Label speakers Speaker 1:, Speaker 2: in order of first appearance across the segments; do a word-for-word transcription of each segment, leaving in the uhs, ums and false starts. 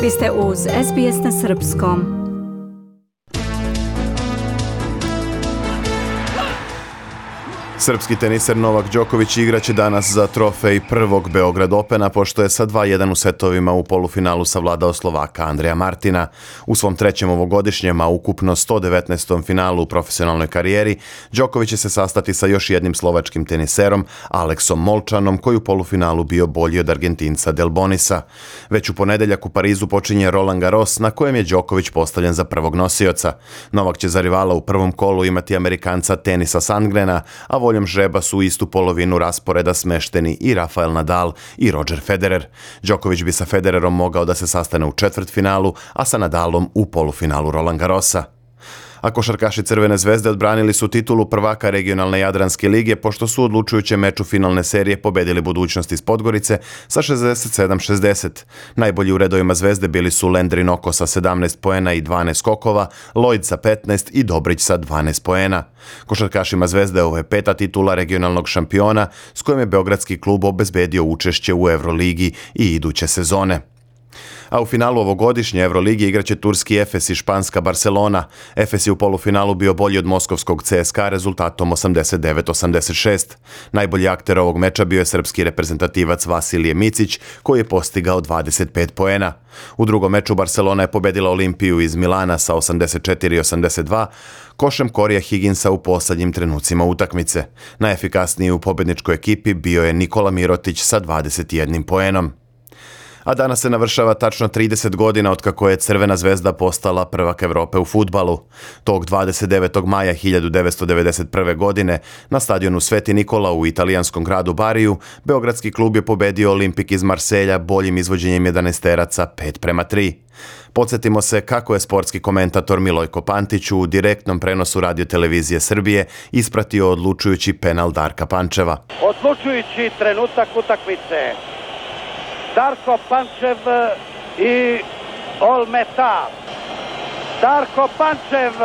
Speaker 1: Vi ste uz S B S na srpskom.
Speaker 2: Srpski teniser Novak Đoković igraće danas za trofej prvog Beograd Opena, pošto je sa dva jedan u setovima u polufinalu savladao Slovaka Andreja Martina. U svom trećem ovogodišnjem, a ukupno sto devetnaestom finalu u profesionalnoj karijeri, Đoković će se sastati sa još jednim slovačkim teniserom, Aleksom Molčanom, koji u polufinalu bio bolji od Argentinca Delbonisa. Već u ponedeljak u Parizu počinje Roland Garros, na kojem je Đoković postavljen za prvog nosioca. Novak će za rivala u prvom kolu imati Amerikanca Tenisa Sandgrena, a voljom žreba su u istu polovinu rasporeda smešteni i Rafael Nadal i Roger Federer. Đoković bi sa Federerom mogao da se sastane u četvrtfinalu, a sa Nadalom u polufinalu Roland Garrosa. A košarkaši Crvene zvezde odbranili su titulu prvaka regionalne Jadranske lige, pošto su u odlučujućem meču finalne serije pobedili Budućnost iz Podgorice sa šezdeset sedam šezdeset. Najbolji u redovima Zvezde bili su Lendri Noko sa sedamnaest poena i dvanaest skokova, Lloyd sa petnaest i Dobrić sa dvanaest poena. Košarkašima Zvezde ovo je peta titula regionalnog šampiona, s kojim je beogradski klub obezbedio učešće u Evroligi i iduće sezone. A u finalu ovogodišnje Evroligi igraće turski Efes i španska Barcelona. Efes je u polufinalu bio bolji od moskovskog C S K A rezultatom osamdeset devet osamdeset šest. Najbolji akter ovog meča bio je srpski reprezentativac Vasilije Micić, koji je postigao dvadeset pet poena. U drugom meču Barcelona je pobedila Olimpiju iz Milana sa osamdeset četiri osamdeset dva, košem Korija Higginsa u poslednjim trenucima utakmice. Najefikasniji u pobedničkoj ekipi bio je Nikola Mirotić sa dvadeset jednim poenom. A danas se navršava tačno trideset godina od kako je Crvena zvezda postala prvak Evrope u fudbalu. Tog dvadeset devetog maja hiljadu devetsto devedeset prve. godine na stadionu Sveti Nikola u italijanskom gradu Bariju, beogradski klub je pobedio Olimpik iz Marselja boljim izvođenjem jedanaesteraca pet prema tri. Podsjetimo se kako je sportski komentator Milojko Pantić u direktnom prenosu Radio televizije Srbije ispratio odlučujući penal Darka Pančeva.
Speaker 3: Odlučujući trenutak utakmice. Darko Pančev i Olmeta. Darko Pančev.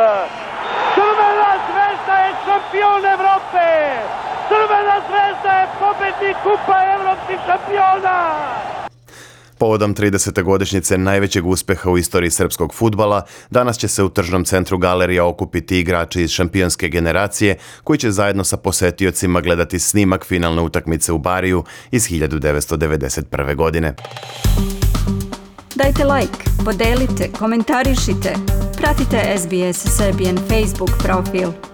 Speaker 3: Crvena zvezda je šampion Evrope. Crvena zvezda je pobednik kupa evropskih šampiona.
Speaker 2: Povodom tridesete godišnjice najvećeg uspeha u istoriji srpskog fudbala, danas će se u tržnom centru Galerija okupiti igrači iz šampionske generacije koji će zajedno sa posetiocima gledati snimak finalne utakmice u Bariju iz hiljadu devetsto devedeset prve. godine.
Speaker 1: Dajte like, podelite, komentarišite. Pratite S B S Serbian Facebook profil.